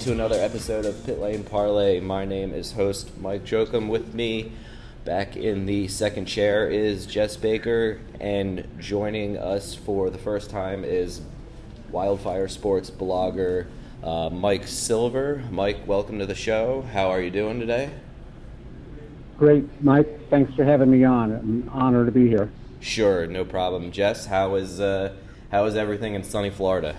to another episode of Pit Lane Parlay. My name is host Mike Jokum. With me back in the second chair is Jess Baker, and joining us for the first time is Wildfire Sports blogger Mike Silver. Mike, welcome to the show. How are you doing today? Great, Mike. Thanks for having me on. I'm an honor to be here. Sure, no problem. Jess, how is everything in sunny Florida?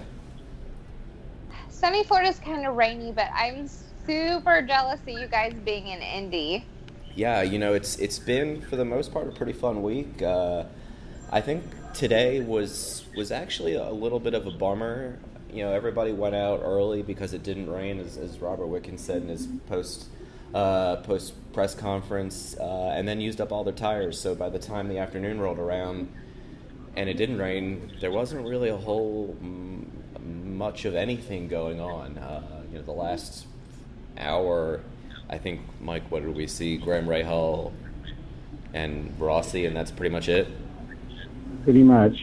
Sunny Florida's kind of rainy, but I'm super jealous of you guys being in Indy. Yeah, it's been, for the most part, a pretty fun week. I think today was actually a little bit of a bummer. Everybody went out early because it didn't rain, as Robert Wicken said in his post press conference, and then used up all their tires. So by the time the afternoon rolled around and it didn't rain, there wasn't really a whole much of anything going on. The last hour, I think, Mike, what did we see? Graham Rahal and Rossi, and that's pretty much it? Pretty much.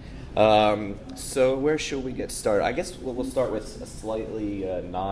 So where should we get started? I guess we'll start with a slightly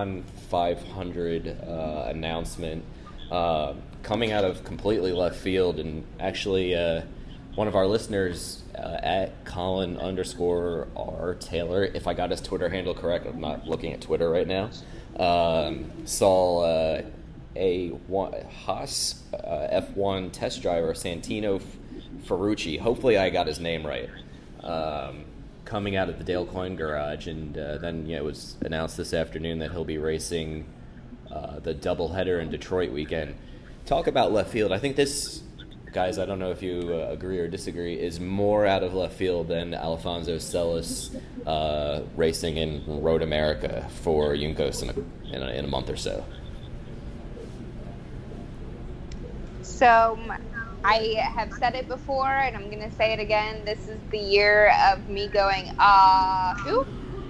non-500 announcement coming out of completely left field, and actually one of our listeners at Colin_R Taylor, if I got his Twitter handle correct, I'm not looking at Twitter right now, saw a Haas F1 test driver, Santino Ferrucci, hopefully I got his name right, coming out of the Dale Coyne garage, and then it was announced this afternoon that he'll be racing the doubleheader in Detroit weekend. Talk about left field. I think this, guys, I don't know if you agree or disagree, is more out of left field than Alfonso Celis racing in Road America for Juncos in a month or so. So I have said it before, and I'm going to say it again. This is the year of me going, who?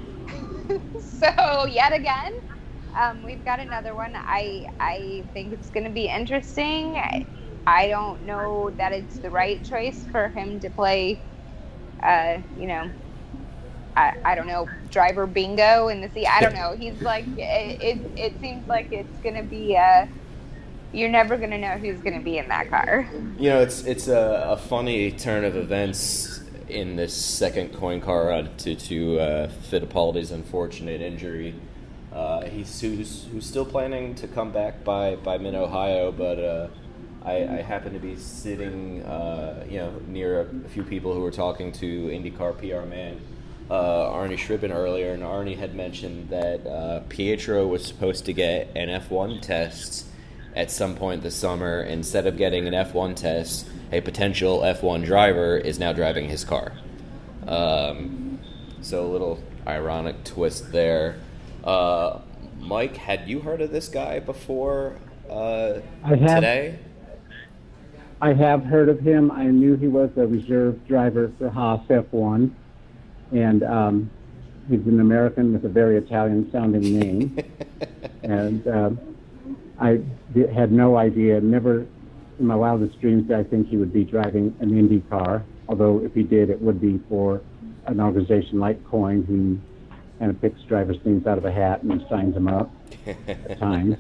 So yet again, we've got another one. I think it's going to be interesting. I don't know that it's the right choice for him to play, I don't know, driver bingo in the sea. I don't know. He's like, it seems like it's going to be, you're never going to know who's going to be in that car. It's a funny turn of events in this second Coyne car run to Fittipaldi's unfortunate injury. Who's still planning to come back by mid-Ohio, but I happen to be sitting, near a few people who were talking to IndyCar PR man Arnie Schrippen earlier, and Arnie had mentioned that Pietro was supposed to get an F1 test at some point this summer. Instead of getting an F1 test, a potential F1 driver is now driving his car. So a little ironic twist there. Mike, had you heard of this guy before today? I have heard of him. I knew he was a reserve driver for Haas F1, and he's an American with a very Italian-sounding name. And I had no idea, never in my wildest dreams did I think he would be driving an Indy car, although if he did, it would be for an organization like Coyne, who kind of picks drivers' names out of a hat and signs them up at times.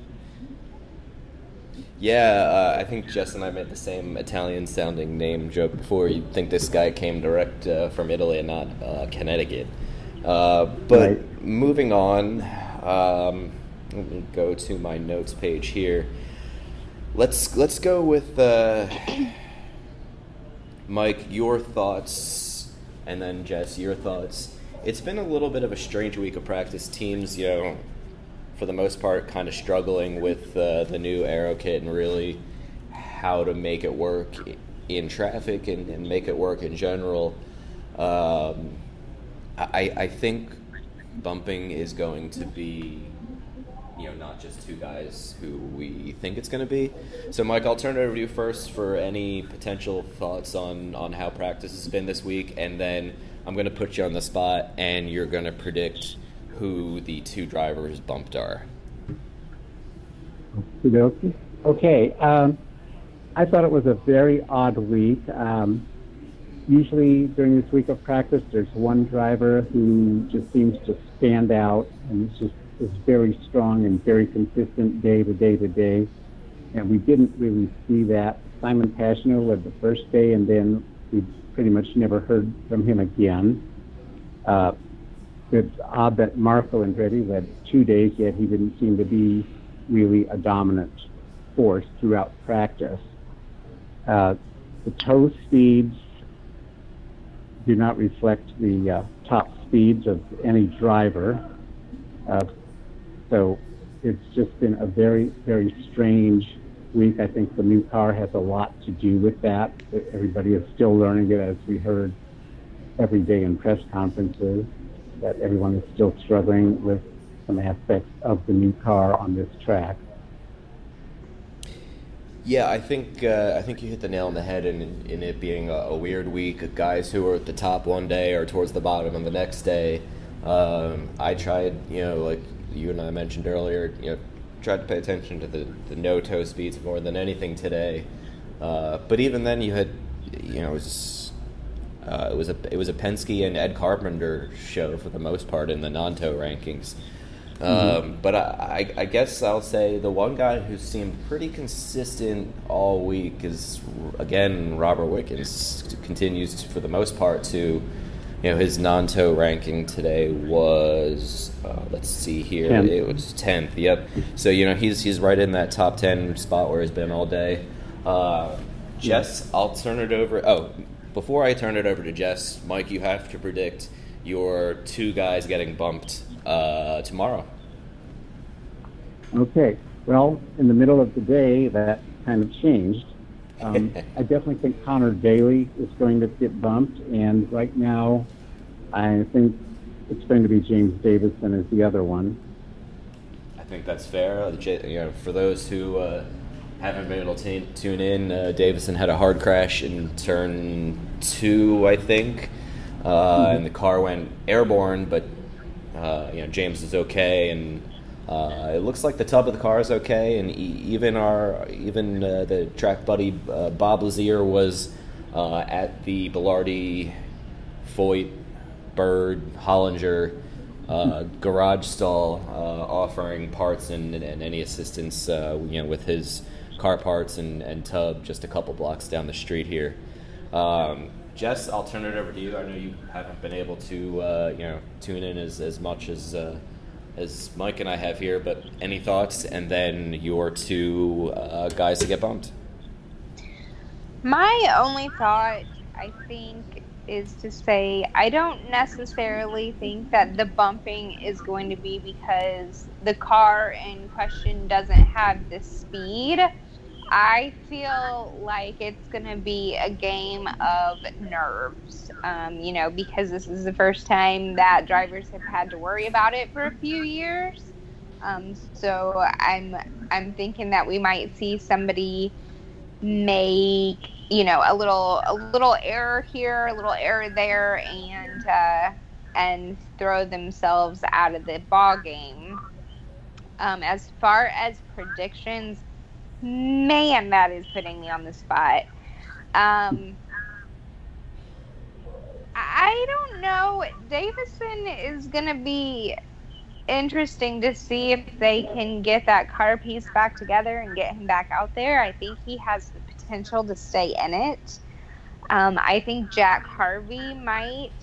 Yeah, I think Jess and I made the same Italian-sounding name joke before. You'd think this guy came direct from Italy and not Connecticut. But right. Moving on, let me go to my notes page here. Let's go with Mike, your thoughts, and then Jess, your thoughts. It's been a little bit of a strange week of practice. Teams, for the most part, kind of struggling with the new aero kit and really how to make it work in traffic and make it work in general. I think bumping is going to be, not just two guys who we think it's going to be. So, Mike, I'll turn it over to you first for any potential thoughts on how practice has been this week, and then I'm going to put you on the spot, and you're going to predict who the two drivers bumped are. Okay. I thought it was a very odd week. Usually during this week of practice, there's one driver who just seems to stand out, and it's just is very strong and very consistent day to day to day. And we didn't really see that. Simon Pagenaud led the first day, and then we pretty much never heard from him again. It's odd that Marco Andretti led 2 days, yet he didn't seem to be really a dominant force throughout practice. The toe speeds do not reflect the top speeds of any driver. So it's just been a very, very strange week. I think the new car has a lot to do with that. Everybody is still learning it, as we heard every day in press conferences, that everyone is still struggling with some aspects of the new car on this track. Yeah, I think you hit the nail on the head in it being a weird week. Guys who are at the top one day or towards the bottom on the next day. I tried, like you and I mentioned earlier, tried to pay attention to the no toe speeds more than anything today. But even then, you had, it was a Penske and Ed Carpenter show for the most part in the non-toe rankings. But I guess I'll say the one guy who seemed pretty consistent all week is, again, Robert Wickens. Continues for the most part to, his non-toe ranking today was, let's see here, 10th. It was 10th. Yep. So he's right in that top 10 spot where he's been all day. Jess, I'll turn it over. Oh, before I turn it over to Jess, Mike, you have to predict your two guys getting bumped tomorrow. Okay. Well, in the middle of the day, that kind of changed. I definitely think Connor Daly is going to get bumped, and right now, I think it's going to be James Davison as the other one. I think that's fair. For those who haven't been able to tune in, Davison had a hard crash in turn 2, I think, and the car went airborne, but James is okay, and it looks like the tub of the car is okay, and even the track buddy Bob Lazier was at the Bilardi, Foyt, Bird, Hollinger garage stall, offering parts and any assistance, with his car parts and tub just a couple blocks down the street here. Jess, I'll turn it over to you. I know you haven't been able to tune in as much as Mike and I have here, but any thoughts? And then your two guys to get bumped. My only thought, I think, is to say I don't necessarily think that the bumping is going to be because the car in question doesn't have the speed. I feel like it's going to be a game of nerves, because this is the first time that drivers have had to worry about it for a few years. So I'm thinking that we might see somebody make, a little error here, a little error there, and throw themselves out of the ball game. As far as predictions, man, that is putting me on the spot. I don't know. Davison is going to be interesting to see if they can get that car piece back together and get him back out there. I think he has the potential to stay in it. I think Jack Harvey might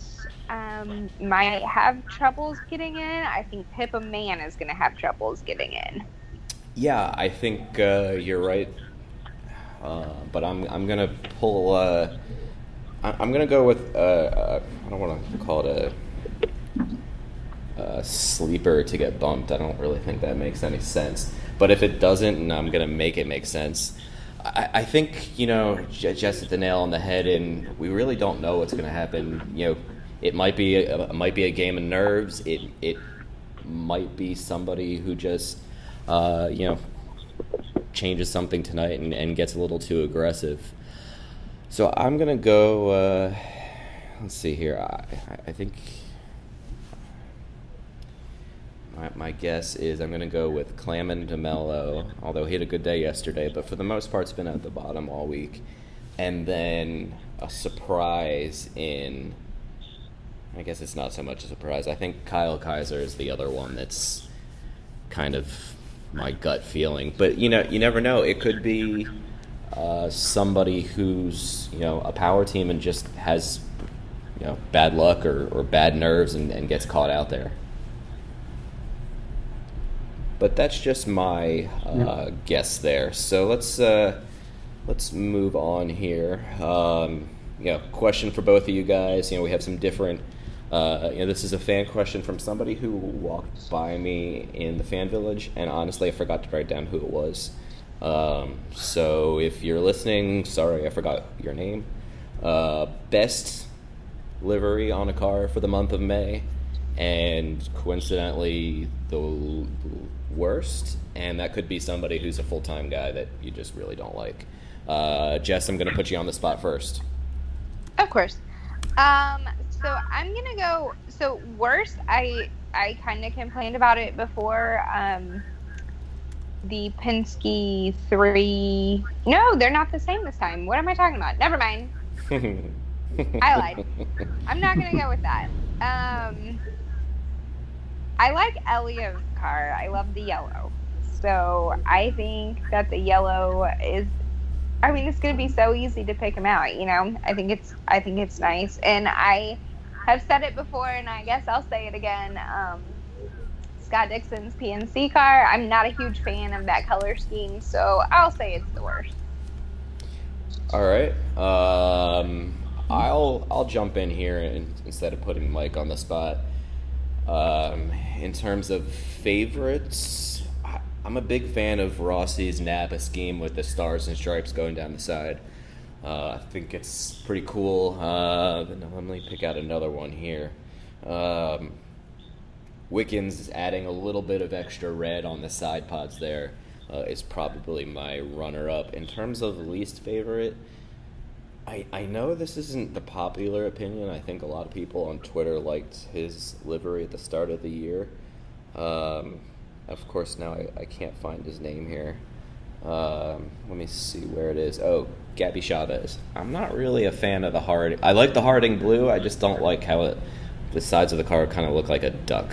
have troubles getting in. I think Pippa Mann is going to have troubles getting in. Yeah, I think you're right, but I'm gonna pull. I'm gonna go with. I don't want to call it a sleeper to get bumped. I don't really think that makes any sense. But if it doesn't, I'm gonna make it make sense. I think Jess hit the nail on the head, and we really don't know what's gonna happen. It might be a game of nerves. It might be somebody who just. Changes something tonight and gets a little too aggressive. So I'm going to go, let's see here. I think my guess is I'm going to go with Claman DeMello, although he had a good day yesterday, but for the most part, it's been at the bottom all week. And then a surprise in, I guess it's not so much a surprise. I think Kyle Kaiser is the other one that's kind of my gut feeling. But you never know. It could be somebody who's a power team and just has bad luck or bad nerves and gets caught out there. But that's just my guess there. So let's move on here. Question for both of you guys. We have some different. This is a fan question from somebody who walked by me in the fan village, and honestly, I forgot to write down who it was. So if you're listening, sorry, I forgot your name. Best livery on a car for the month of May, and coincidentally the worst, and that could be somebody who's a full-time guy that you just really don't like. Jess, I'm going to put you on the spot first. Of course. So I'm going to go, so worst, I kind of complained about it before, the Penske 3, no, they're not the same this time. What am I talking about? Never mind. I lied. I'm not going to go with that. I like Elio's car. I love the yellow. So I think that the yellow is, it's going to be so easy to pick him out, I think it's nice. And I have said it before, and I guess I'll say it again. Scott Dixon's PNC car, I'm not a huge fan of that color scheme, so I'll say it's the worst. All right. I'll jump in here instead of putting Mike on the spot. In terms of favorites, I'm a big fan of Rossi's Napa scheme with the stars and stripes going down the side. I think it's pretty cool. Let me pick out another one here. Wickens adding a little bit of extra red on the side pods there is probably my runner-up. In terms of the least favorite, I know this isn't the popular opinion. I think a lot of people on Twitter liked his livery at the start of the year. Of course, now I can't find his name here. Let me see where it is. Oh, Gabby Chavez. I'm not really a fan of the Harding. I like the Harding blue. I just don't like how the sides of the car kind of look like a duck.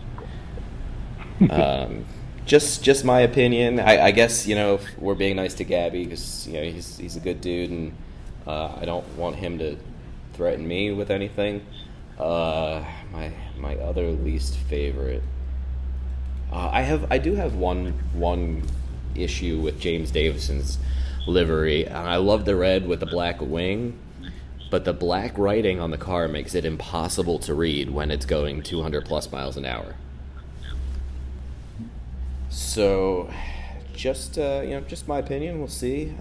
Just my opinion. I guess we're being nice to Gabby because he's a good dude, and I don't want him to threaten me with anything. My other least favorite. I do have one issue with James Davison's livery. I love the red with the black wing, but the black writing on the car makes it impossible to read when it's going 200 plus miles an hour. So, just my opinion. We'll see.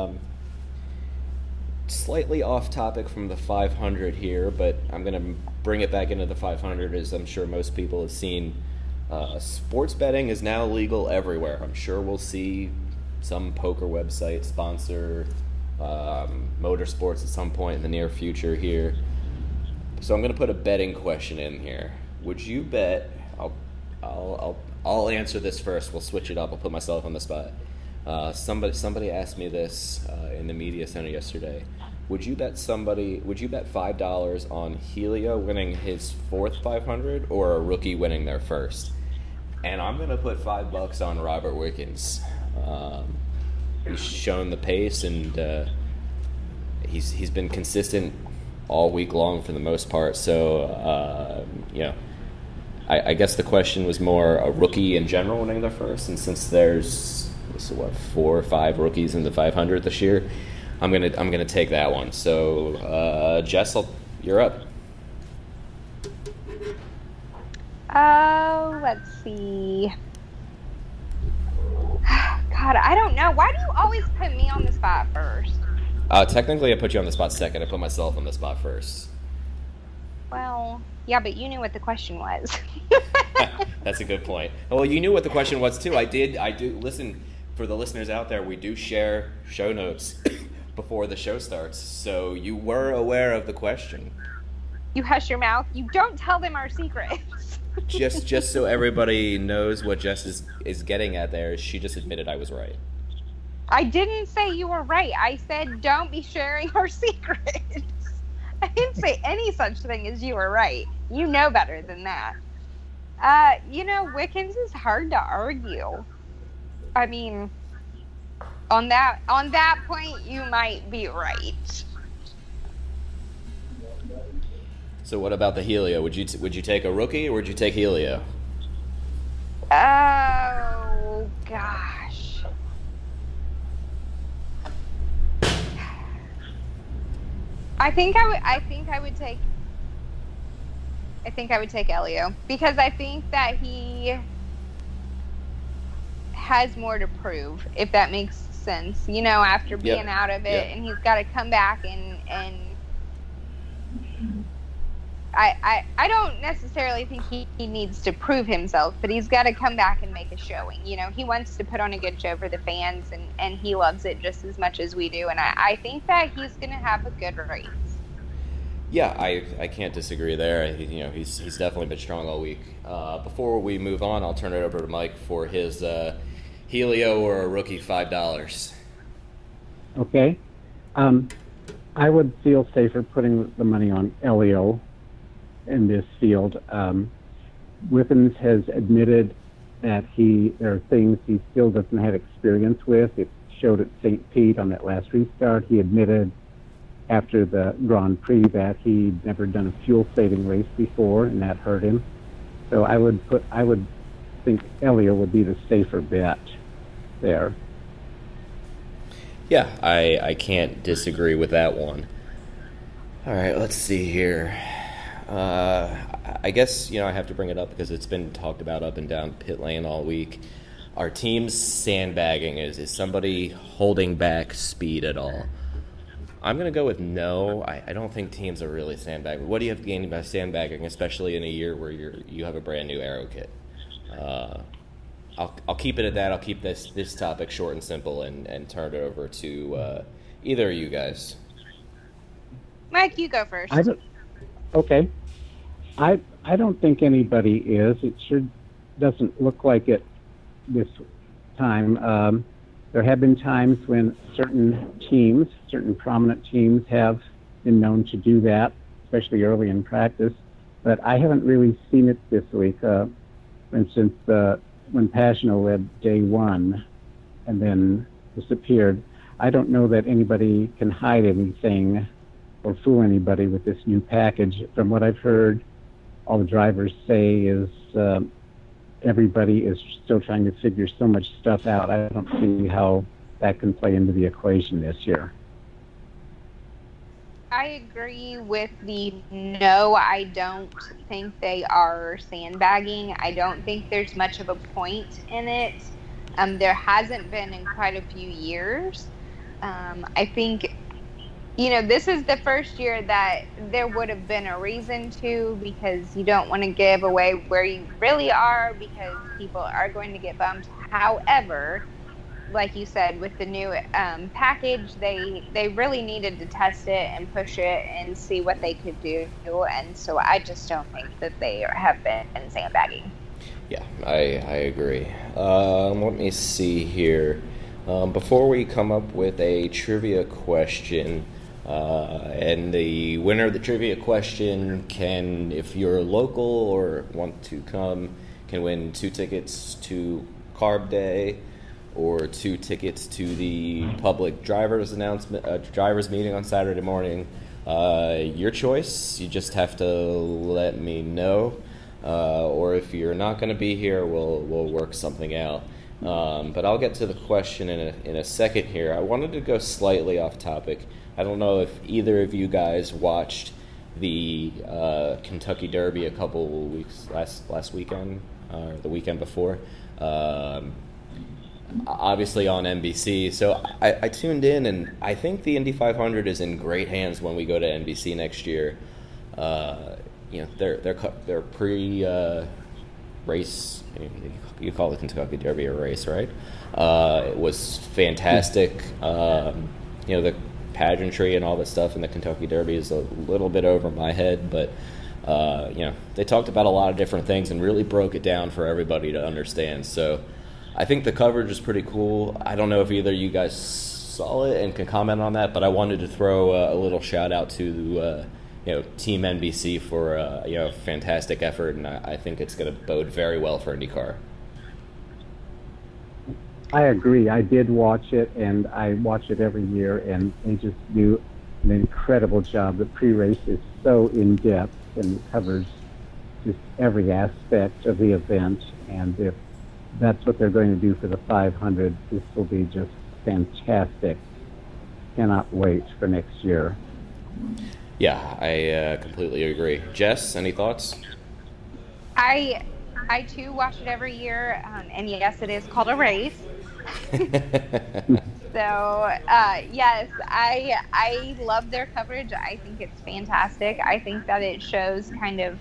Slightly off topic from the 500 here, but I'm going to bring it back into the 500, as I'm sure most people have seen. Sports betting is now legal everywhere. I'm sure we'll see some poker website sponsor motorsports at some point in the near future here. So I'm going to put a betting question in here. Would you bet? I'll answer this first. We'll switch it up. I'll put myself on the spot. Somebody asked me this in the media center yesterday. Would you bet $5 on Helio winning his fourth 500 or a rookie winning their first? And I'm going to put $5 on Robert Wickens. He's shown the pace, and he's been consistent all week long for the most part. So, I guess the question was more a rookie in general winning their first, and since there's 4 or 5 rookies in the 500 this year, I'm gonna take that one. So, Jess, you're up. Let's see. God, I don't know. Why do you always put me on the spot first? Technically, I put you on the spot second. I put myself on the spot first. Well, yeah, but you knew what the question was. That's a good point. Well, you knew what the question was, too. I do. Listen, for the listeners out there, we do share show notes before the show starts, so you were aware of the question. You hush your mouth. You don't tell them our secrets. just so everybody knows what Jess is getting at there, she just admitted I was right. I didn't say you were right. I said don't be sharing our secrets. I didn't say any such thing as you were right. You know better than that. Wickens is hard to argue. I mean, on that point, you might be right. So what about the Helio? Would you take a rookie or would you take Helio? Oh gosh. I think I would take Elio because I think that he has more to prove, if that makes sense. After being out of it, and he's got to come back and I don't necessarily think he needs to prove himself, but he's got to come back and make a showing. He wants to put on a good show for the fans, and he loves it just as much as we do. And I think that he's going to have a good race. Yeah, I can't disagree there. He's definitely been strong all week. Before we move on, I'll turn it over to Mike for his Helio or a rookie $5. Okay. I would feel safer putting the money on Elio in this field. Wickens has admitted that there are things he still doesn't have experience with. It showed at St. Pete on that last restart. He admitted after the Grand Prix that he'd never done a fuel-saving race before, and that hurt him. So I would think Elio would be the safer bet there. Yeah, I can't disagree with that one. All right, let's see here. I guess, I have to bring it up because it's been talked about up and down pit lane all week. Our team's sandbagging. Is somebody holding back speed at all? I'm going to go with no. I don't think teams are really sandbagging. What do you have to gain by sandbagging, especially in a year where you have a brand new aero kit? I'll keep it at that. I'll keep this topic short and simple and turn it over to either of you guys. Mike, you go first. Okay. I don't think anybody is. It sure doesn't look like it this time. There have been times when certain prominent teams have been known to do that, especially early in practice. But I haven't really seen it this week. For instance, when Pagenaud led day one and then disappeared, I don't know that anybody can hide anything or fool anybody with this new package. From what I've heard, all the drivers say is everybody is still trying to figure so much stuff out. I don't see how that can play into the equation this year. I agree with the no. I don't think they are sandbagging. I don't think there's much of a point in it. There hasn't been in quite a few years. I think, this is the first year that there would have been a reason to, because you don't want to give away where you really are because people are going to get bumped. However, like you said, with the new package, they really needed to test it and push it and see what they could do. And so I just don't think that they have been sandbagging. Yeah, I agree. Let me see here. Before we come up with a trivia question, and the winner of the trivia question can, if you're local or want to come, can win 2 tickets to Carb Day or 2 tickets to the public drivers meeting on Saturday morning. Your choice. You just have to let me know, or if you're not going to be here, we'll work something out. But I'll get to the question in a second here. I wanted to go slightly off topic. I don't know if either of you guys watched the Kentucky Derby a couple weeks last weekend or the weekend before. Obviously on NBC. So I tuned in, and I think the Indy 500 is in great hands when we go to NBC next year. Their pre-race, you call the Kentucky Derby a race, right? It was fantastic. The pageantry and all that stuff in the Kentucky Derby is a little bit over my head, but they talked about a lot of different things and really broke it down for everybody to understand. So I think the coverage is pretty cool. I don't know if either of you guys saw it and can comment on that, but I wanted to throw a little shout out to Team NBC for a fantastic effort, and I think it's going to bode very well for IndyCar. I agree. I did watch it, and I watch it every year, and they just do an incredible job. The pre-race is so in-depth and covers just every aspect of the event, and if that's what they're going to do for the 500, this will be just fantastic. Cannot wait for next year. Yeah, I completely agree. Jess, any thoughts? I too watch it every year, and yes, it is called a race. So yes, I love their coverage. I think it's fantastic. I think that it shows kind of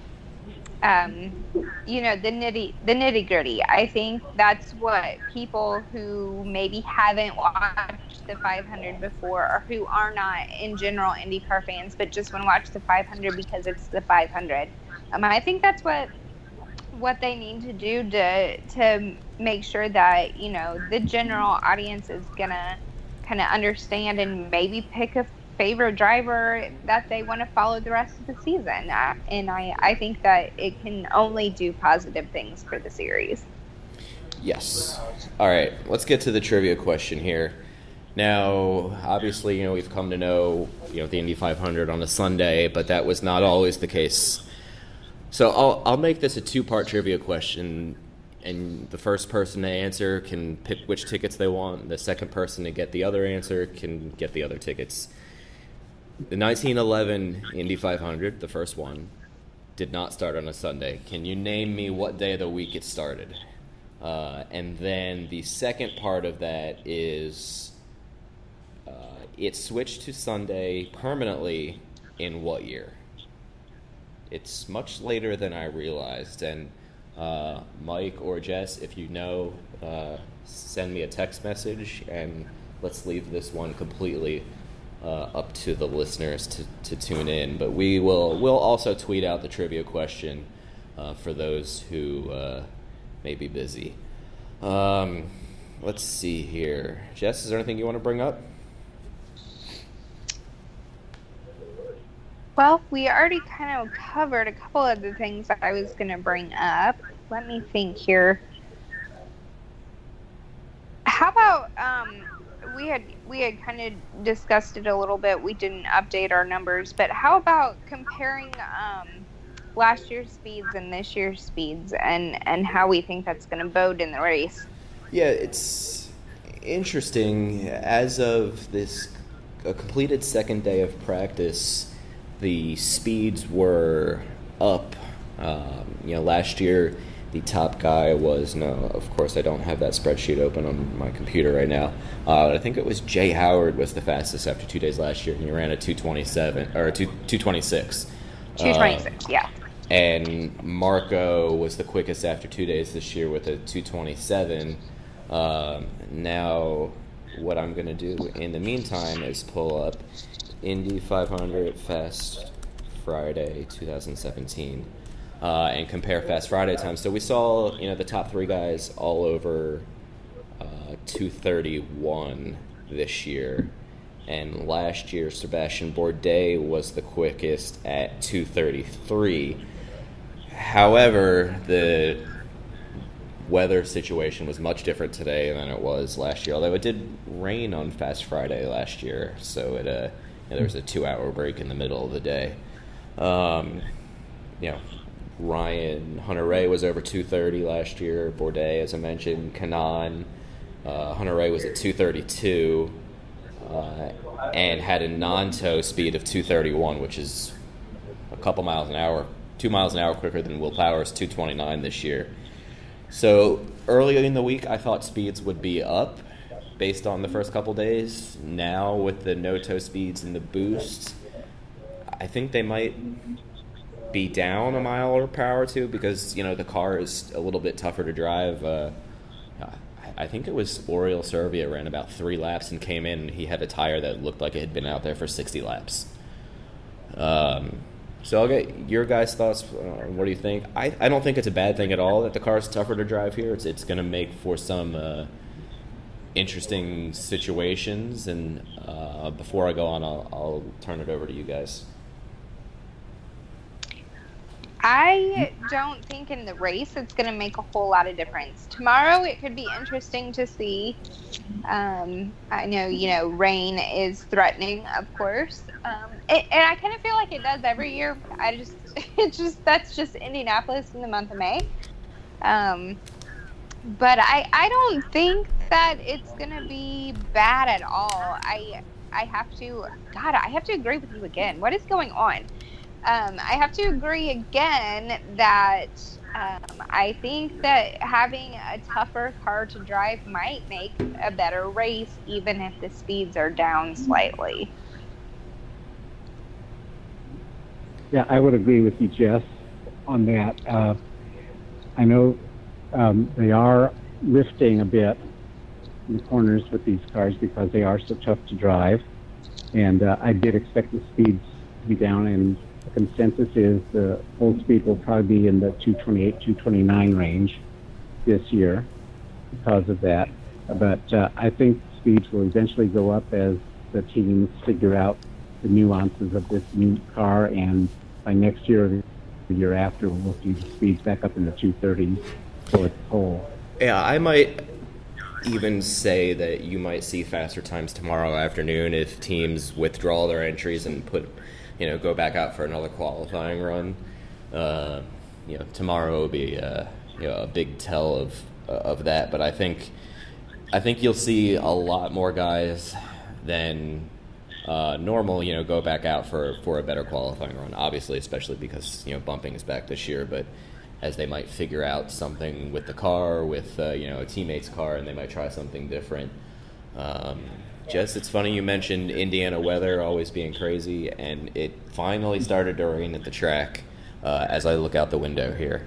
the nitty gritty. I think that's what people who maybe haven't watched the 500 before, or who are not in general IndyCar fans, but just want to watch the 500 because it's the 500. I think that's what they need to do to make sure that the general audience is gonna kind of understand and maybe pick a favorite driver that they want to follow the rest of the season. And I think that it can only do positive things for the series. Yes. All right, let's get to the trivia question here. Now, obviously, we've come to know, the Indy 500 on a Sunday, but that was not always the case. So I'll make this a two-part trivia question, and the first person to answer can pick which tickets they want. The second person to get the other answer can get the other tickets. The 1911 Indy 500, the first one, did not start on a Sunday. Can you name me what day of the week it started? And then the second part of that is it switched to Sunday permanently in what year? It's much later than I realized, and Mike or Jess, if you know, send me a text message, and let's leave this one completely up to the listeners to tune in. But we'll also tweet out the trivia question for those who may be busy. Let's see here. Jess, is there anything you want to bring up? Well, we already kind of covered a couple of the things that I was going to bring up. Let me think here. How about we had kind of discussed it a little bit. We didn't update our numbers, but how about comparing last year's speeds and this year's speeds, and how we think that's going to bode in the race? Yeah, it's interesting. As of this completed second day of practice, the speeds were up. Last year, the top guy was, of course, I don't have that spreadsheet open on my computer right now. I think it was Jay Howard was the fastest after 2 days last year, and he ran a 2:27 or 2:26. 2:26, yeah. And Marco was the quickest after 2 days this year with a 2:27. Now, what I'm going to do in the meantime is pull up Indy 500 Fast Friday 2017 and compare Fast Friday times. So we saw the top three guys all over 2:31 this year, and last year Sebastian Bourdais was the quickest at 2:33. However, the weather situation was much different today than it was last year, although it did rain on Fast Friday last year, so it there was a 2-hour break in the middle of the day. Ryan Hunter-Reay was over 2:30 last year. Bourdais, as I mentioned, Kanaan. Hunter-Reay was at 2:32 and had a non-tow speed of 2:31, which is a couple miles an hour, 2 miles an hour quicker than Will Power's 2:29 this year. So earlier in the week, I thought speeds would be up based on the first couple days. Now, with the no-tow speeds and the boost, I think they might be down a mile per hour or two because, the car is a little bit tougher to drive. I think it was Oriol Servia ran about 3 laps and came in, and he had a tire that looked like it had been out there for 60 laps. So I'll get your guys' thoughts. What do you think? I don't think it's a bad thing at all that the car is tougher to drive here. It's going to make for some interesting situations. And before I go on, I'll turn it over to you guys. I don't think in the race it's going to make a whole lot of difference. Tomorrow it could be interesting to see. I know, rain is threatening, of course. And I kind of feel like it does every year. That's just Indianapolis in the month of May. But I don't think that it's going to be bad at all. I have to agree with you again. What is going on? I have to agree again that I think that having a tougher car to drive might make a better race, even if the speeds are down slightly. Yeah, I would agree with you, Jess, on that. I know they are lifting a bit in the corners with these cars because they are so tough to drive. And I did expect the speeds to be down, and the consensus is the full speed will probably be in the 228, 229 range this year because of that. But I think speeds will eventually go up as the teams figure out the nuances of this new car, and by next year or the year after, we'll see the speeds back up in the 230s for its whole. Yeah, I might even say that you might see faster times tomorrow afternoon if teams withdraw their entries and go back out for another qualifying run. Tomorrow will be a big tell of that. But I think you'll see a lot more guys than normal, go back out for a better qualifying run. Obviously, especially because bumping is back this year, but as they might figure out something with the car, with a teammate's car, and they might try something different. Jess, it's funny you mentioned Indiana weather always being crazy, and it finally started to rain at the track as I look out the window here.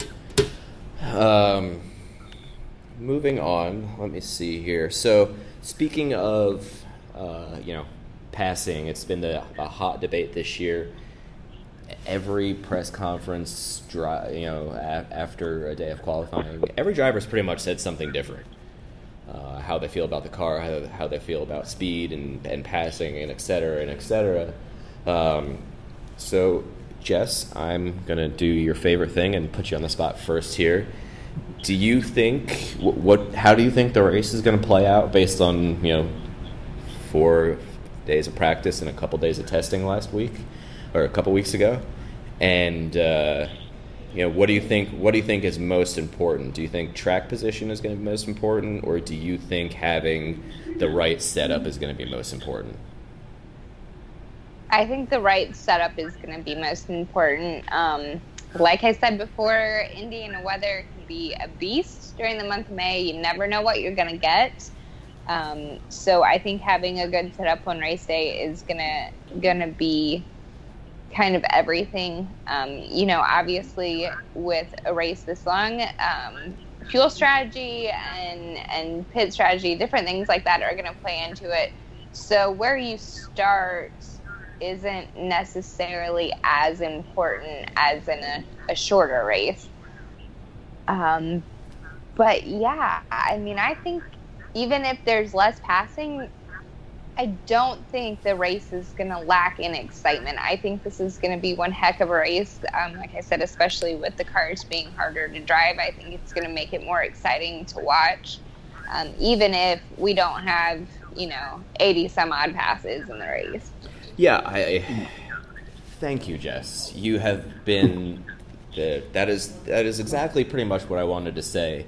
Moving on, let me see here. So, speaking of, passing, it's been a hot debate this year. Every press conference, after a day of qualifying, every driver's pretty much said something different. How they feel about the car, how they feel about speed and passing, and et cetera, and et cetera. So, Jess, I'm going to do your favorite thing and put you on the spot first here. Do you think, how do you think the race is going to play out based on, 4 days of practice and a couple days of testing last week? Or a couple weeks ago, and what do you think is most important? Do you think track position is going to be most important, or do you think having the right setup is going to be most important? I think the right setup is going to be most important. Like I said before, Indiana weather can be a beast during the month of May. You never know what you're going to get. So I think having a good setup on race day is gonna be kind of everything. Obviously with a race this long, fuel strategy and pit strategy, different things like that are going to play into it. So where you start isn't necessarily as important as in a shorter race. But yeah, I think even if there's less passing, I don't think the race is going to lack in excitement. I think this is going to be one heck of a race. Like I said, especially with the cars being harder to drive, I think it's going to make it more exciting to watch, even if we don't have, 80 some odd passes in the race. Yeah, thank you, Jess. You have been that is exactly pretty much what I wanted to say.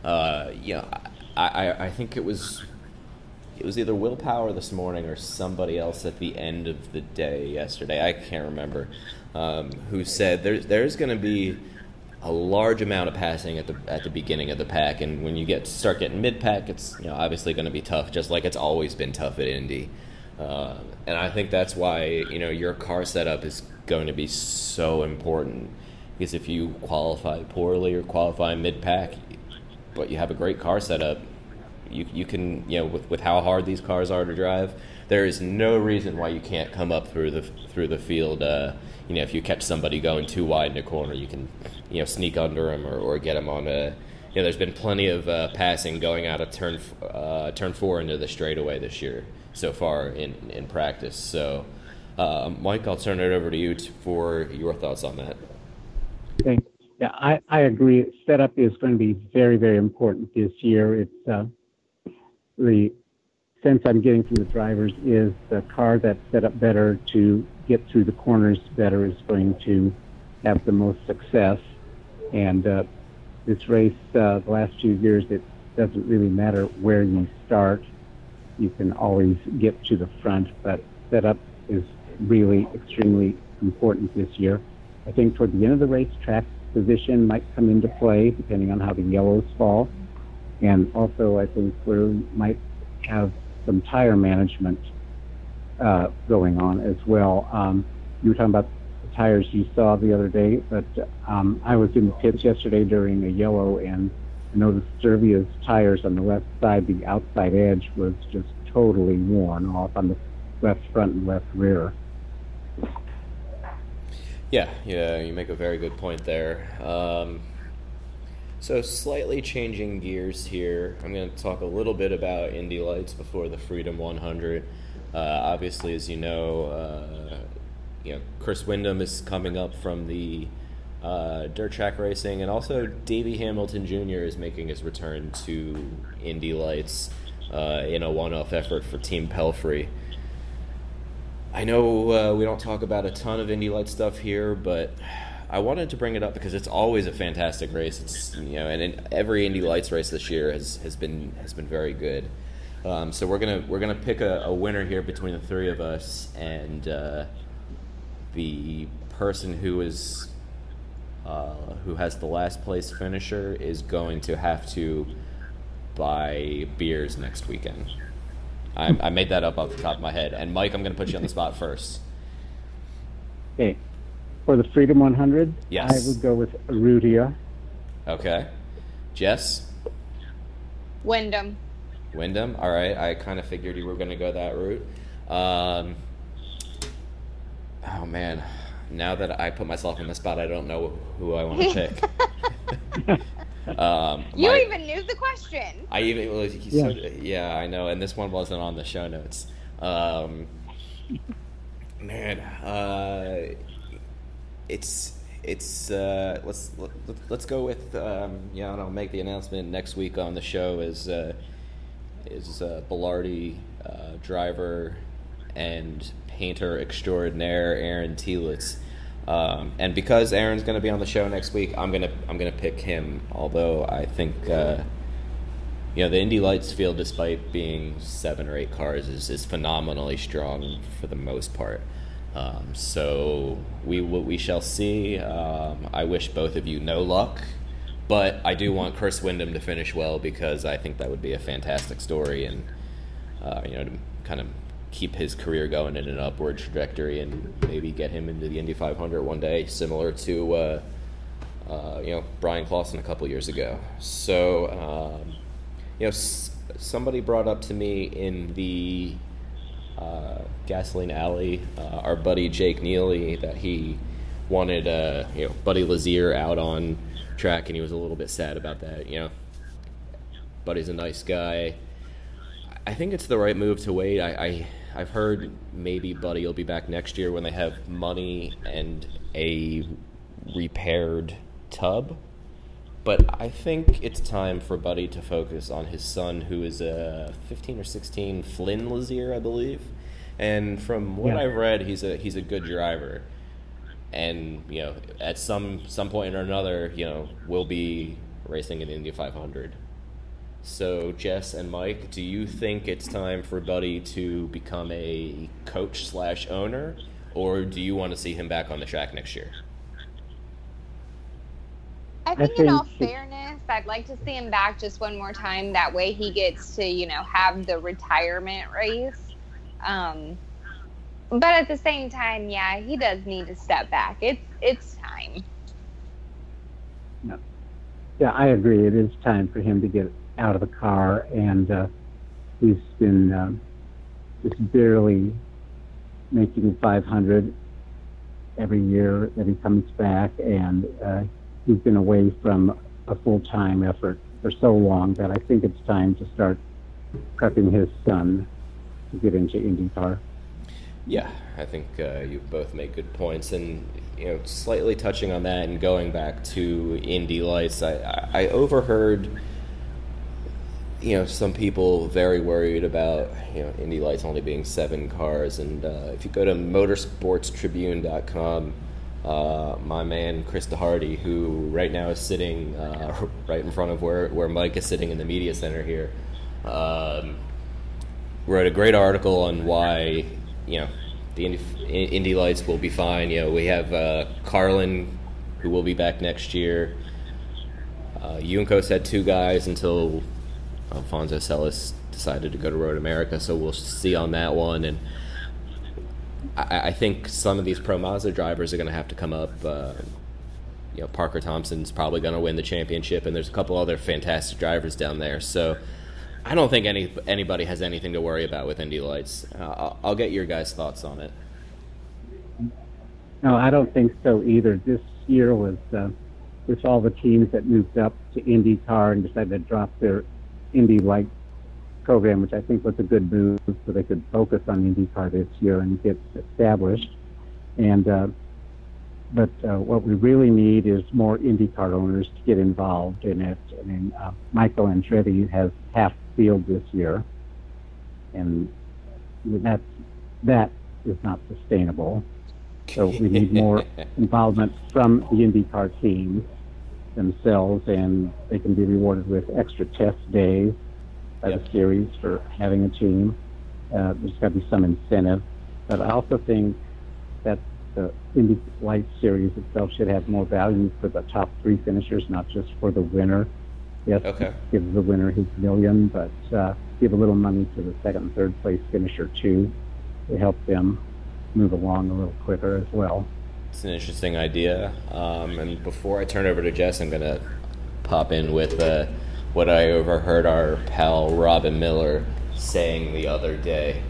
I think it was either Will Power this morning or somebody else at the end of the day yesterday, I can't remember, who said there's going to be a large amount of passing at the beginning of the pack, and when you start getting mid-pack, it's obviously going to be tough, just like it's always been tough at Indy. And I think that's why your car setup is going to be so important, because if you qualify poorly or qualify mid-pack, but you have a great car setup, you can, with how hard these cars are to drive, there is no reason why you can't come up through the field. If you catch somebody going too wide in a corner, you can, sneak under them or get them on a. There's been plenty of passing going out of turn 4 into the straightaway this year so far in practice. So, Mike, I'll turn it over to you for your thoughts on that. Thanks. Yeah, I agree. Setup is going to be very, very important this year. It's the sense I'm getting from the drivers is the car that's set up better to get through the corners better is going to have the most success. And this race, the last few years, it doesn't really matter where you start. You can always get to the front, but setup is really extremely important this year. I think toward the end of the race, track position might come into play depending on how the yellows fall. And also, I think we might have some tire management going on as well. You were talking about the tires you saw the other day, but I was in the pits yesterday during a yellow, and I noticed Servia's tires on the left side, the outside edge was just totally worn off on the left front and left rear. Yeah, you make a very good point there. So slightly changing gears here, I'm going to talk a little bit about Indy Lights before the Freedom 100. Obviously, as you know, Chris Windom is coming up from the dirt track racing, and also Davey Hamilton Jr. is making his return to Indy Lights in a one-off effort for Team Pelfrey. I know we don't talk about a ton of Indy Lights stuff here, but I wanted to bring it up because it's always a fantastic race. It's and in every Indy Lights race this year has been very good. So we're gonna pick a winner here between the three of us, and the person who has the last place finisher is going to have to buy beers next weekend. I made that up off the top of my head. And Mike, I'm going to put you on the spot first. Okay. For the Freedom 100, yes, I would go with Rudia. Okay. Jess? Wyndham. Wyndham? All right. I kind of figured you were going to go that route. Oh, man. Now that I put myself in the spot, I don't know who I want to pick. You even knew the question. Yeah, I know, and this one wasn't on the show notes. Let's go with and I'll make the announcement next week on the show is Belardi driver and painter extraordinaire Aaron Telitz. And because Aaron's going to be on the show next week, I'm gonna pick him. Although I think the Indy Lights field, despite being 7 or 8 cars, is phenomenally strong for the most part. So we shall see. I wish both of you no luck, but I do want Chris Windom to finish well because I think that would be a fantastic story, and to kind of keep his career going in an upward trajectory and maybe get him into the Indy 500 one day, similar to Brian Clausen a couple years ago. So somebody brought up to me in the Gasoline Alley, our buddy Jake Neely, that he wanted Buddy Lazier out on track, and he was a little bit sad about that. Buddy's a nice guy. I think it's the right move to wait. I've heard maybe Buddy will be back next year when they have money and a repaired tub. But I think it's time for Buddy to focus on his son, who is a 15 or 16 Flynn Lazier, I believe. And from what I've read, he's a good driver. And at some point or another, we'll be racing in Indy 500. So, Jess and Mike, do you think it's time for Buddy to become a coach/owner, or do you want to see him back on the track next year? I think in all fairness, I'd like to see him back just one more time. That way he gets to, have the retirement race. But at the same time, he does need to step back. It's time. Yeah, I agree. It is time for him to get out of the car, and he's been just barely making 500 every year that he comes back, and he's been away from a full-time effort for so long that I think it's time to start prepping his son to get into IndyCar. Yeah, I think you both make good points, and slightly touching on that and going back to Indy Lights, I overheard some people very worried about Indy Lights only being 7 cars, and if you go to motorsportstribune.com, my man Chris DeHardy, who right now is sitting right in front of where Mike is sitting in the media center here, wrote a great article on why the Indy Lights will be fine. We have Carlin, who will be back next year. Juncos had 2 guys until Alfonso Celis decided to go to Road America, so we'll see on that one. And I think some of these Pro Mazda drivers are going to have to come up. Parker Thompson's probably going to win the championship, and there's a couple other fantastic drivers down there. So I don't think anybody has anything to worry about with Indy Lights. I'll get your guys' thoughts on it. No, I don't think so either. This year was with all the teams that moved up to IndyCar and decided to drop their Indy Light program, which I think was a good move, so they could focus on IndyCar this year and get established. And but what we really need is more IndyCar owners to get involved in it. I mean, Michael Andretti has half the field this year, and that is not sustainable. So we need more involvement from the IndyCar teams themselves, and they can be rewarded with extra test days by the series for having a team. There's got to be some incentive. But I also think that the Indy Light Series itself should have more value for the top 3 finishers, not just for the winner. Yes, give the winner his million, but give a little money to the 2nd and 3rd place finisher too, to help them move along a little quicker as well. It's an interesting idea. And before I turn over to Jess, I'm going to pop in with what I overheard our pal Robin Miller saying the other day,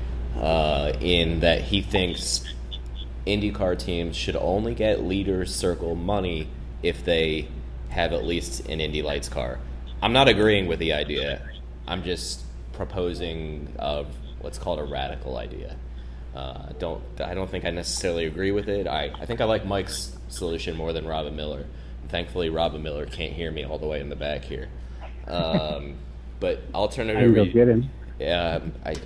in that he thinks IndyCar teams should only get Leaders Circle money if they have at least an Indy Lights car. I'm not agreeing with the idea. I'm just proposing what's called a radical idea. I don't think I necessarily agree with it. I think I like Mike's solution more than Robin Miller. And thankfully, Robin Miller can't hear me all the way in the back here. But I'll turn it over to you. Get him. Yeah,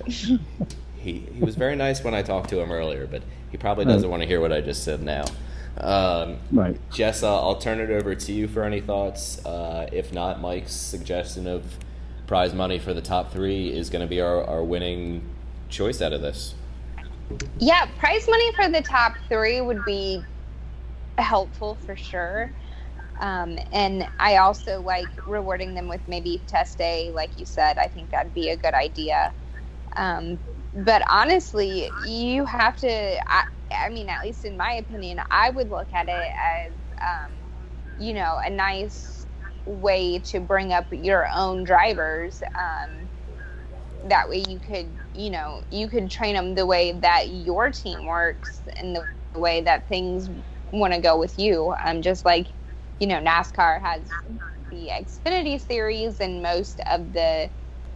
he was very nice when I talked to him earlier, but he probably doesn't want to hear what I just said now. Right. Jess, I'll turn it over to you for any thoughts. If not, Mike's suggestion of prize money for the top 3 is going to be our winning choice out of this. Yeah, prize money for the top 3 would be helpful for sure. And I also like rewarding them with maybe test day, like you said. I think that'd be a good idea. But honestly, you have to, I mean, at least in my opinion, I would look at it as, a nice way to bring up your own drivers. That way you could train them the way that your team works and the way that things want to go with you. Just like, NASCAR has the Xfinity Series, and most of the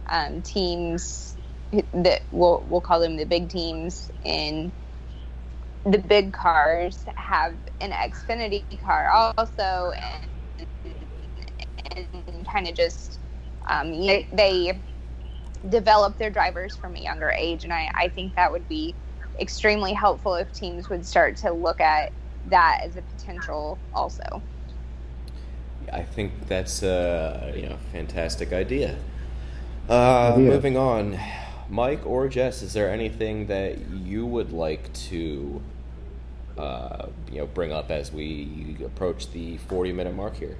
teams that we'll call them the big teams in the big cars have an Xfinity car also, and kind of just they develop their drivers from a younger age, and I think that would be extremely helpful if teams would start to look at that as a potential also. I think that's a fantastic idea. Moving on, Mike or Jess, is there anything that you would like to bring up as we approach the 40-minute mark here?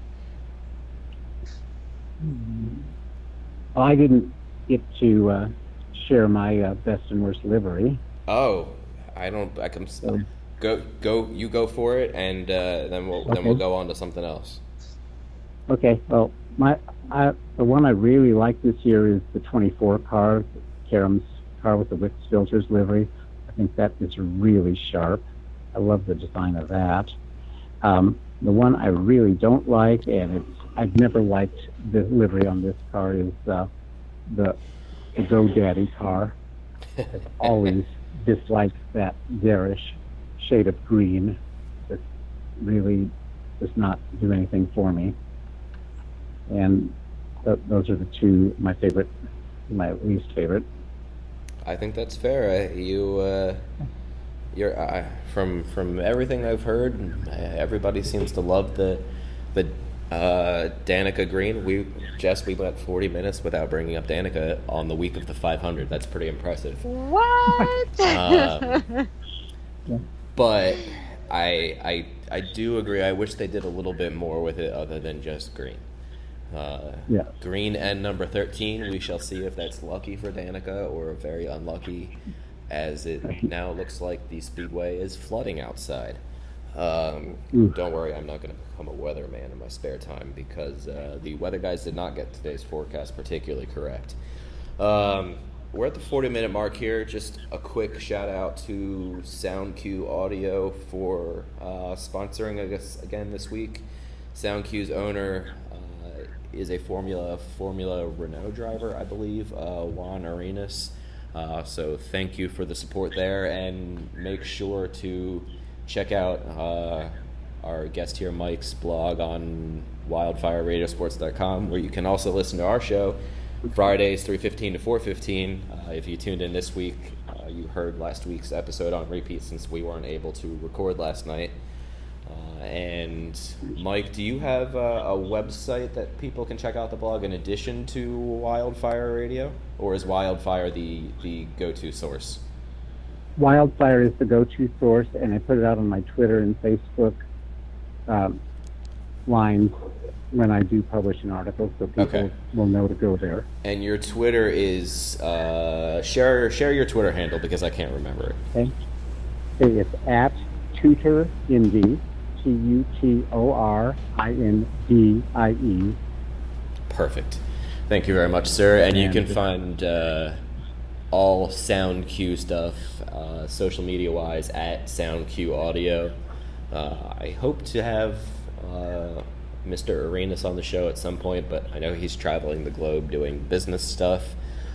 I didn't get to share my best and worst livery. Oh, I can go. You go for it, and then we'll go on to something else. Okay. Well, the one I really like this year is the 24 car, Karam's car with the Wix Filters livery. I think that is really sharp. I love the design of that. The one I really don't like, and I've never liked the livery on this car, is the GoDaddy car. It's always dislike that garish shade of green. It really does not do anything for me. And those are the two, my favorite, my least favorite. I think that's fair. You're from everything I've heard, everybody seems to love the Danica Green. We went 40 minutes without bringing up Danica on the week of the 500. That's pretty impressive. What? But I do agree. I wish they did a little bit more with it other than just green. Yeah. Green and number 13. We shall see if that's lucky for Danica or very unlucky, as it now looks like the speedway is flooding outside. Don't worry, I'm not going to become a weatherman in my spare time, because the weather guys did not get today's forecast particularly correct. We're at the 40-minute mark here. Just a quick shout out to SoundQ Audio for sponsoring us again this week. SoundQ's owner is a Formula Renault driver, I believe, Juan Arenas. So thank you for the support there, and make sure to check out our guest here, Mike's blog on wildfireradiosports.com, where you can also listen to our show Fridays 3:15 to 4:15. If you tuned in this week, you heard last week's episode on repeat since we weren't able to record last night. And Mike, do you have a website that people can check out the blog in addition to Wildfire Radio, or is Wildfire the go-to source? Wildfire is the go-to source, and I put it out on my Twitter and Facebook lines when I do publish an article, so people will know to go there. And your Twitter is share your Twitter handle, because I can't remember it. Okay. It's at TutorIndie, TutorIndie. Perfect. Thank you very much, sir. And you can find all SoundQ stuff, social media-wise, at SoundQ Audio. I hope to have Mr. Arenas on the show at some point, but I know he's traveling the globe doing business stuff.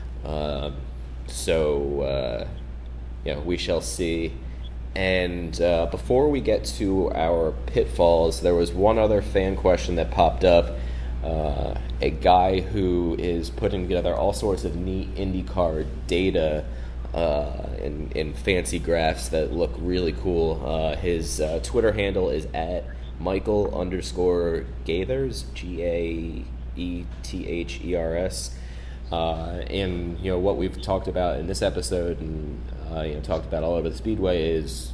So we shall see. And before we get to our pitfalls, there was one other fan question that popped up. A guy who is putting together all sorts of neat IndyCar data in fancy graphs that look really cool. His Twitter handle is at Michael_Gaithers, Gaethers. And what we've talked about in this episode and talked about all over the speedway is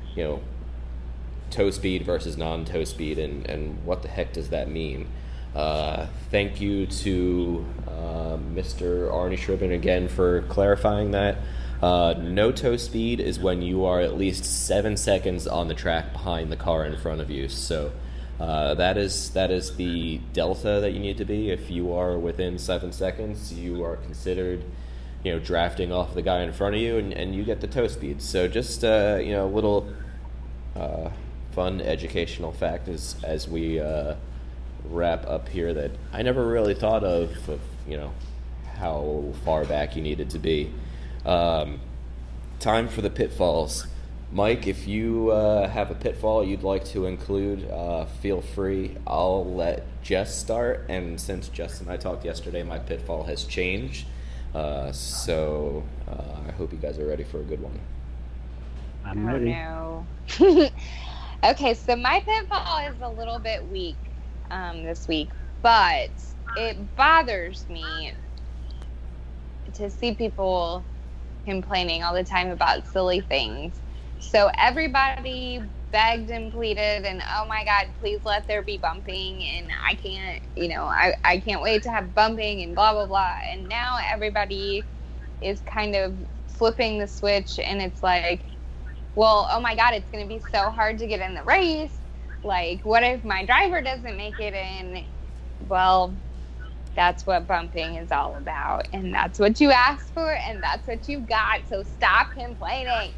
toe speed versus non-toe speed, and what the heck does that mean. Thank you to Mr. Arnie Shribben again for clarifying that. No toe speed is when you are at least 7 seconds on the track behind the car in front of you. So that is the delta that you need to be. If you are within 7 seconds, you are considered drafting off the guy in front of you, and you get the toe speed. So just a little fun educational fact as we wrap up here that I never really thought of how far back you needed to be. Time for the pitfalls. Mike, if you have a pitfall you'd like to include, feel free. I'll let Jess start, and since Jess and I talked yesterday, my pitfall has changed. So I hope you guys are ready for a good one. I'm ready. Oh, no. Okay, so my pitfall is a little bit weak this week, but it bothers me to see people complaining all the time about silly things. So everybody begged and pleaded, and oh my God, please let there be bumping, and I can't, I can't wait to have bumping and blah, blah, blah. And now everybody is kind of flipping the switch, and it's like, well, oh my God, it's going to be so hard to get in the race. Like, what if my driver doesn't make it in? Well, that's what bumping is all about, and that's what you asked for, and that's what you got, so stop complaining.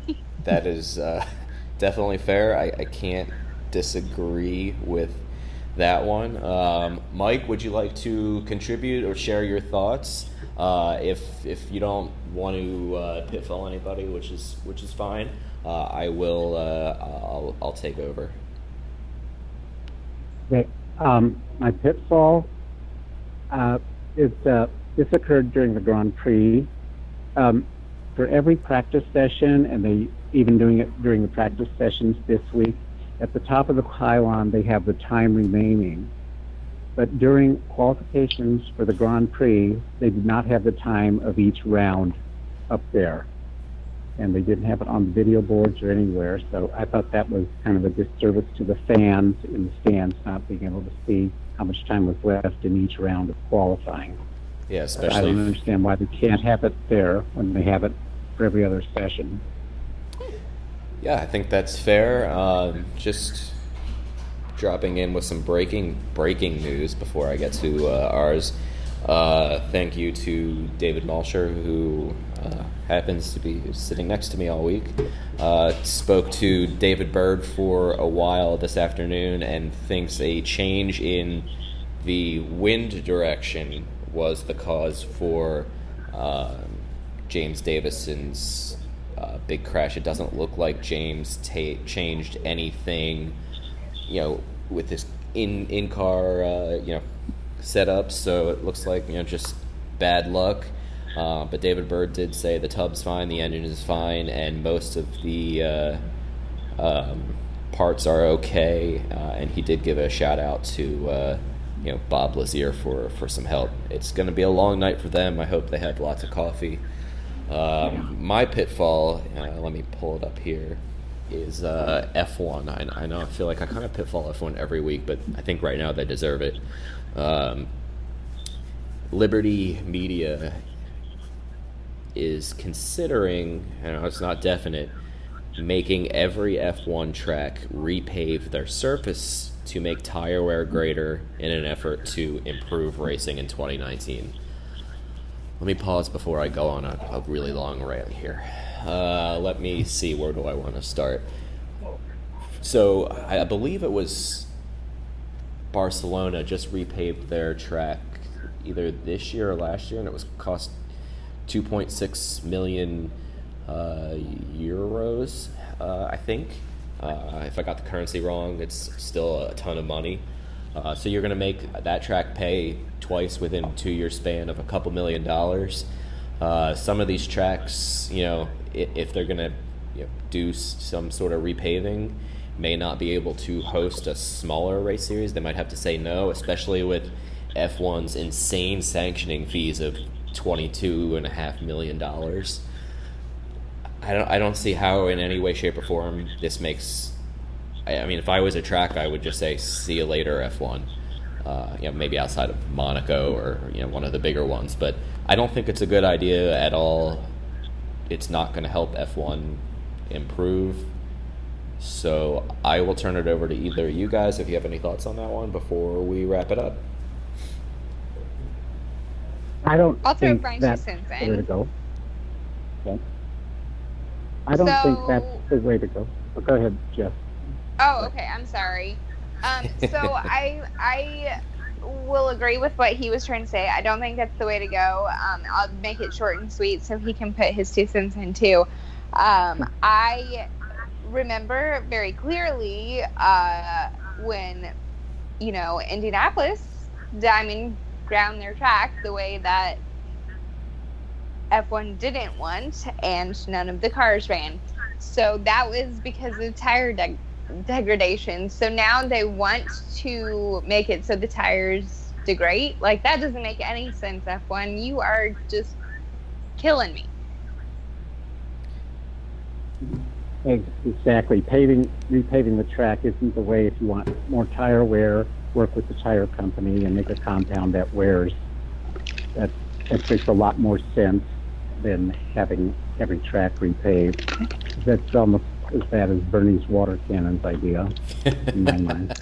That is definitely fair. I can't disagree with that one. Mike, would you like to contribute or share your thoughts? If you don't want to pitfall anybody, which is fine, I will. I'll take over. Okay. My pitfall is this occurred during the Grand Prix. For every practice session, and they even doing it during the practice sessions this week, at the top of the pylon they have the time remaining. But during qualifications for the Grand Prix, they did not have the time of each round up there. And they didn't have it on the video boards or anywhere, so I thought that was kind of a disservice to the fans in the stands, not being able to see how much time was left in each round of qualifying. Yeah, especially. I don't understand why they can't have it there when they have it for every other session. Yeah, I think that's fair. Just dropping in with some breaking news before I get to ours. Thank you to David Malsher, who happens to be sitting next to me all week. Spoke to David Bird for a while this afternoon and thinks a change in the wind direction was the cause for James Davison's big crash. It doesn't look like James changed anything, with this in-car, setup. So it looks like, just bad luck. But David Bird did say the tub's fine, the engine is fine, and most of the parts are okay. And he did give a shout out to Bob Lazier for some help. It's going to be a long night for them. I hope they have lots of coffee. My pitfall, let me pull it up here, is F1. I know I feel like I kind of pitfall F1 every week, but I think right now they deserve it. Liberty Media is considering, it's not definite, making every F1 track repave their surface to make tire wear greater in an effort to improve racing in 2019. Let me pause before I go on a really long rant here. Let me see, where do I want to start? So I believe it was Barcelona just repaved their track either this year or last year, and it was cost 2.6 million euros, I think. If I got the currency wrong, it's still a ton of money. So you're going to make that track pay twice within a 2-year span of a couple $1 million. Some of these tracks, if they're going to do some sort of repaving, may not be able to host a smaller race series. They might have to say no, especially with F1's insane sanctioning fees of $22.5 million. I don't see how in any way, shape, or form this makes... I mean, if I was a track, I would just say, see you later, F1. Maybe outside of Monaco or, one of the bigger ones. But I don't think it's a good idea at all. It's not going to help F1 improve. So I will turn it over to either of you guys if you have any thoughts on that one before we wrap it up. I'll throw think Brian that's two cents the in. way to go. Okay. I don't think that's the way to go. But go ahead, Jeff. Oh, okay. I'm sorry. So I will agree with what he was trying to say. I don't think that's the way to go. I'll make it short and sweet so he can put his 2 cents in too. I remember very clearly when, Indianapolis Diamond ground their track the way that F1 didn't want, and none of the cars ran. So that was because of tire degradation. So now they want to make it so the tires degrade. Like, that doesn't make any sense, F1. You are just killing me. Exactly. Repaving the track isn't the way if you want more tire wear. Work with the tire company and make a compound that wears. That makes a lot more sense than having every track repaved. That's almost as bad as Bernie's water cannons idea, in my mind.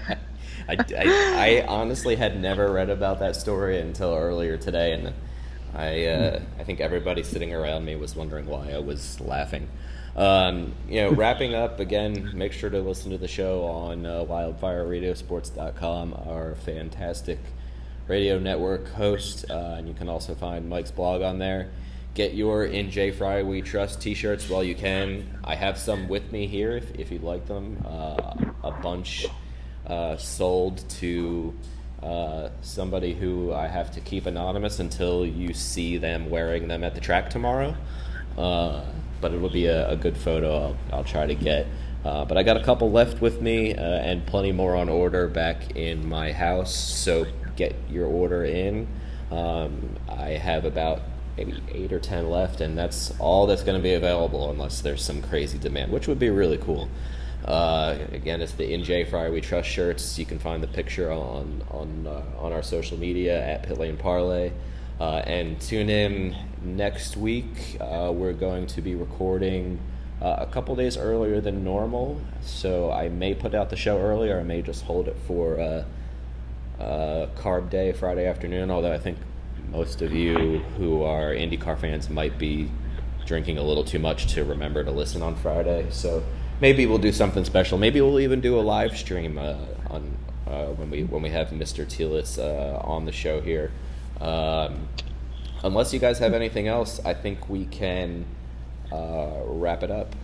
I honestly had never read about that story until earlier today, and I think everybody sitting around me was wondering why I was laughing. Wrapping up, again, make sure to listen to the show on wildfireradiosports.com, our fantastic radio network host, and you can also find Mike's blog on there. Get your In J Fry We Trust t-shirts while you can. I have some with me here if you'd like them. A bunch sold to somebody who I have to keep anonymous until you see them wearing them at the track tomorrow. But it will be a good photo I'll try to get. But I got a couple left with me and plenty more on order back in my house, so get your order in. I have about maybe 8 or 10 left, and that's all that's going to be available unless there's some crazy demand, which would be really cool. Again, it's the In J Fry We Trust shirts. You can find the picture on our social media at Pit Lane Parlay. And tune in next week. We're going to be recording a couple days earlier than normal, so I may put out the show earlier. I may just hold it for Carb Day, Friday afternoon, although I think most of you who are IndyCar fans might be drinking a little too much to remember to listen on Friday. So maybe we'll do something special. Maybe we'll even do a live stream on when we have Mr. Telis on the show here. Unless you guys have anything else, I think we can wrap it up.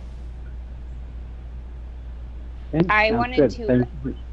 I want to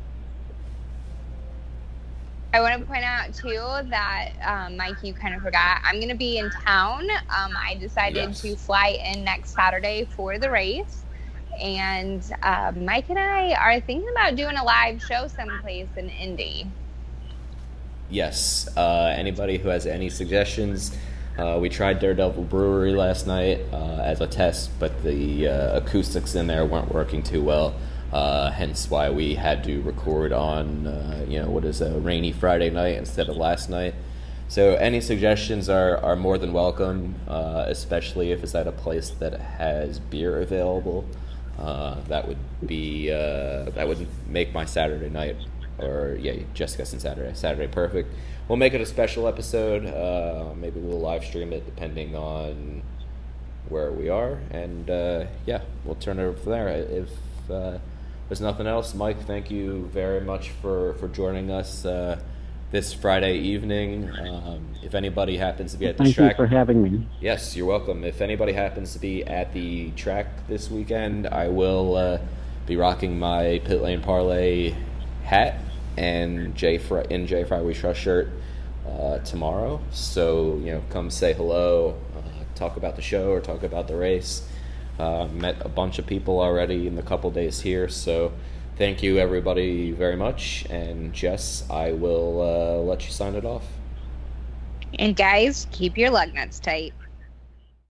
point out too that Mike, you kind of forgot. I'm going to be in town. I decided to fly in next Saturday for the race, and Mike and I are thinking about doing a live show someplace in Indy. Yes. Anybody who has any suggestions, we tried Daredevil Brewery last night as a test, but the acoustics in there weren't working too well, hence why we had to record on, what is a rainy Friday night instead of last night. So any suggestions are more than welcome, especially if it's at a place that has beer available. That would make my Saturday night. Or, Jessica and Saturday perfect. We'll make it a special episode. Maybe we'll live stream it depending on where we are. And, we'll turn it over from there. If there's nothing else, Mike, thank you very much for joining us this Friday evening. If anybody happens to be at the track... Thank you for having me. Yes, you're welcome. If anybody happens to be at the track this weekend, I will be rocking my Pit Lane Parlay hat and In J Fry We Trust shirt tomorrow. So, come say hello, talk about the show or talk about the race. Met a bunch of people already in the couple days here, so thank you everybody very much. And Jess, I will let you sign it off. And guys, keep your lug nuts tight.